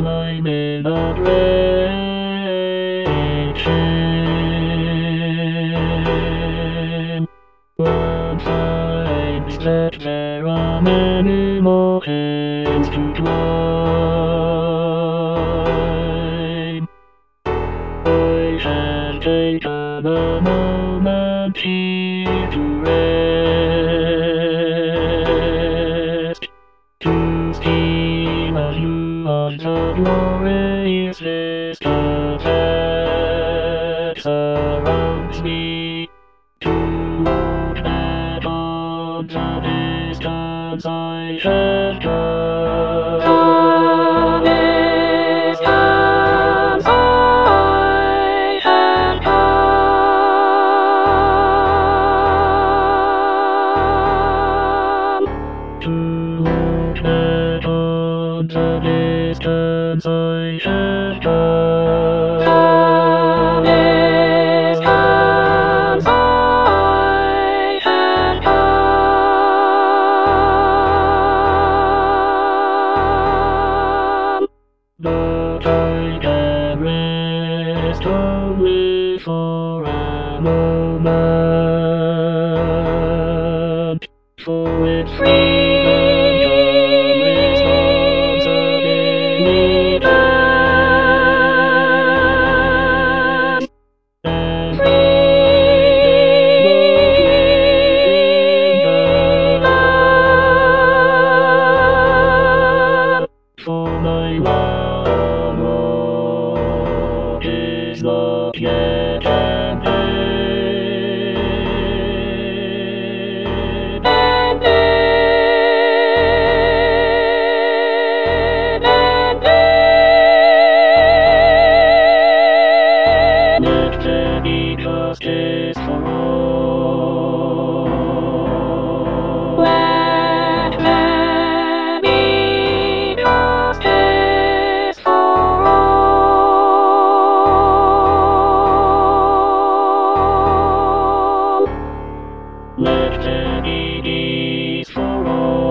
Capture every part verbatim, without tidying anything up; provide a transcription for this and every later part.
climbing a great chain. One finds that there are many more chains to climb. I have taken a moment here to rest, to steam a view on the glorious vista that surrounds me, to look back on the distance I have come. The distance I have come. To look back on the distance I have come. The distance I have come. But I can rest only for a moment, for with freedom come responsibility, and freedom, for my long road is not yet ended. Let there be justice for all. Let there be justice for all. Let there be peace for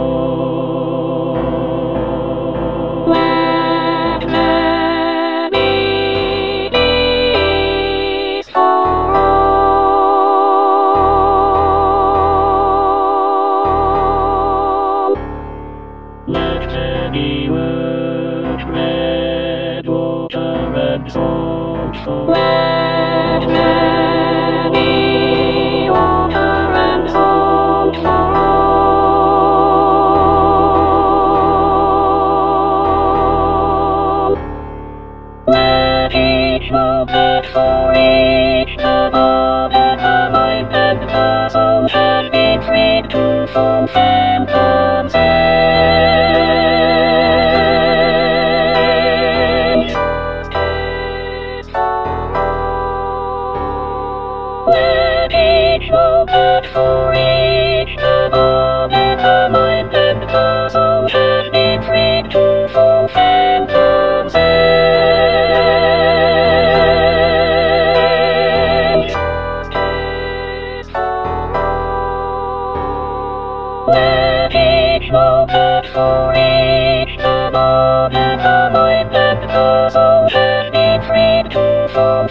all. Let there be peace for all. Let there be wood, red water, and salt for all. Let there be water and salt for all. Let each know that for each the body, the mind, and the soul has been freed to fulfill God's end. Justice for all. Let each know that for each the body, the mind, and the soul has been freed to fulfill God's end. Justice for all. Let each know that for each the body, the mind, and the soul has been freed to fulfill